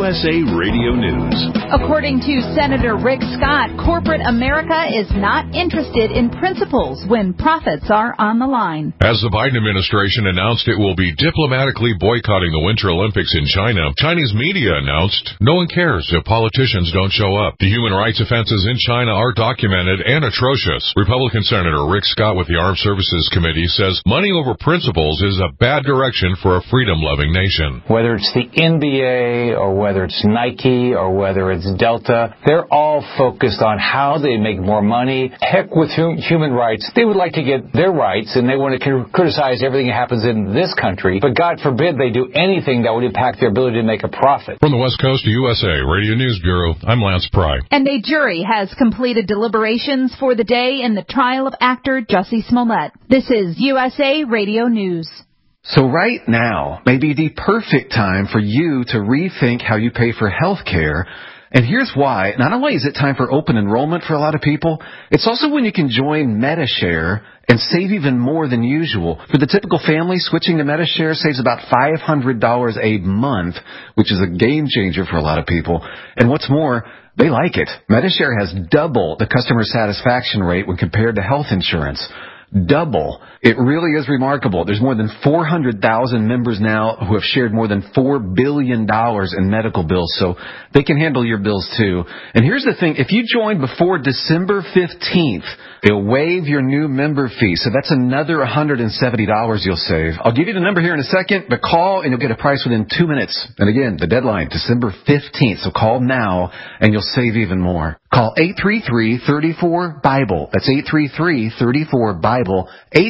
USA Radio News. According to Senator Rick Scott, corporate America is not interested in principles when profits are on the line. As the Biden administration announced it will be diplomatically boycotting the Winter Olympics in China, Chinese media announced no one cares if politicians don't show up. The human rights offenses in China are documented and atrocious. Republican Senator Rick Scott with the Armed Services Committee says money over principles is a bad direction for a freedom-loving nation. Whether it's the NBA or whether it's Nike or whether it's Delta, they're all focused on how they make more money. Heck with human rights. They would like to get their rights, and they want to criticize everything that happens in this country, but God forbid they do anything that would impact their ability to make a profit. From the West Coast to USA Radio News Bureau, I'm Lance Pry. And a jury has completed deliberations for the day in the trial of actor Jussie Smollett. This is USA Radio News. So right now may be the perfect time for you to rethink how you pay for health care. And here's why. Not only is it time for open enrollment for a lot of people, it's also when you can join Medi-Share and save even more than usual. For the typical family, switching to Medi-Share saves about $500 a month, which is a game changer for a lot of people. And what's more, they like it. Medi-Share has double the customer satisfaction rate when compared to health insurance. Double. It really is remarkable. There's more than 400,000 members now who have shared more than $4 billion in medical bills, so they can handle your bills too. And here's the thing, if you join before December 15th, they'll waive your new member fee, so that's another $170 you'll save. I'll give you the number here in a second, but call and you'll get a price within 2 minutes. And again, the deadline, December 15th, so call now and you'll save even more. Call 833-34-BIBLE. That's 833-34-BIBLE.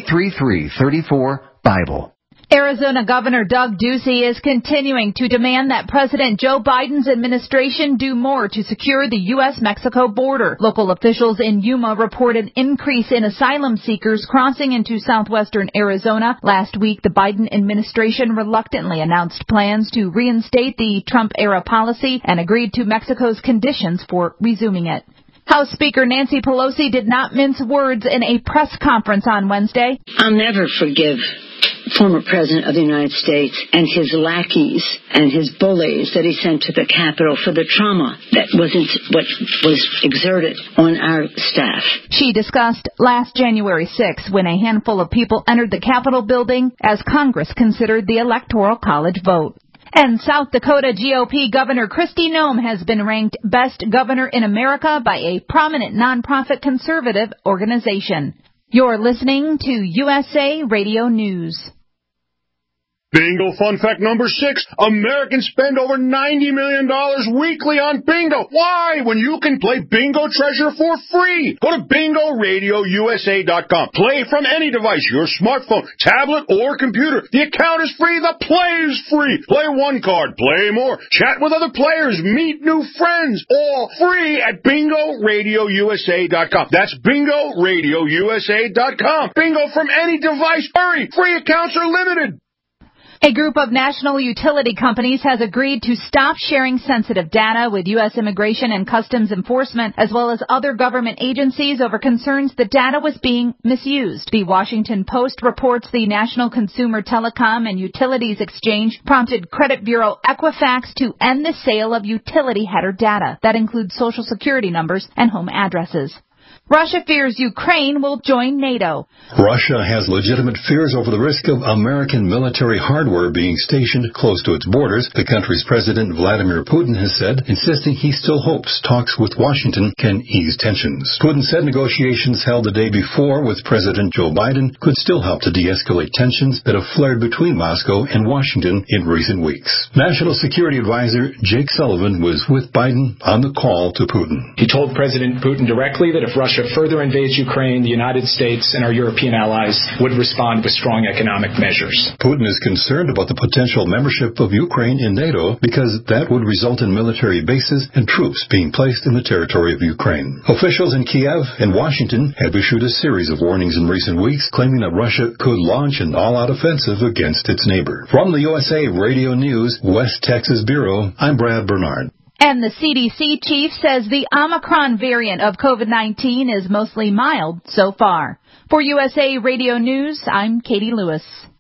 833-34-BIBLE. Arizona Governor Doug Ducey is continuing to demand that President Joe Biden's administration do more to secure the U.S.-Mexico border. Local officials in Yuma report an increase in asylum seekers crossing into southwestern Arizona. Last week, the Biden administration reluctantly announced plans to reinstate the Trump-era policy and agreed to Mexico's conditions for resuming it. House Speaker Nancy Pelosi did not mince words in a press conference on Wednesday. I'll never forgive former President of the United States and his lackeys and his bullies that he sent to the Capitol for the trauma that wasn't what was exerted on our staff. She discussed last January 6th when a handful of people entered the Capitol building as Congress considered the Electoral College vote. And South Dakota GOP Governor Kristi Noem has been ranked best governor in America by a prominent nonprofit conservative organization. You're listening to USA Radio News. Bingo fun fact number 6. Americans spend over $90 million weekly on bingo. Why? When you can play Bingo Treasure for free. Go to BingoRadioUSA.com. Play from any device, your smartphone, tablet, or computer. The account is free. The play is free. Play one card. Play more. Chat with other players. Meet new friends. All free at BingoRadioUSA.com. That's BingoRadioUSA.com. Bingo from any device. Hurry. Free accounts are limited. A group of national utility companies has agreed to stop sharing sensitive data with U.S. Immigration and Customs Enforcement as well as other government agencies over concerns that data was being misused. The Washington Post reports the National Consumer Telecom and Utilities Exchange prompted credit bureau Equifax to end the sale of utility header data. That includes Social Security numbers and home addresses. Russia fears Ukraine will join NATO. Russia has legitimate fears over the risk of American military hardware being stationed close to its borders, the country's President Vladimir Putin has said, insisting he still hopes talks with Washington can ease tensions. Putin said negotiations held the day before with President Joe Biden could still help to de-escalate tensions that have flared between Moscow and Washington in recent weeks. National Security Advisor Jake Sullivan was with Biden on the call to Putin. He told President Putin directly that if Russia further invades Ukraine, the United States and our European allies would respond with strong economic measures. Putin is concerned about the potential membership of Ukraine in NATO because that would result in military bases and troops being placed in the territory of Ukraine. Officials in Kiev and Washington have issued a series of warnings in recent weeks claiming that Russia could launch an all-out offensive against its neighbor. From the USA Radio News West Texas Bureau, I'm Brad Bernard. And the CDC chief says the Omicron variant of COVID-19 is mostly mild so far. For USA Radio News, I'm Katie Lewis.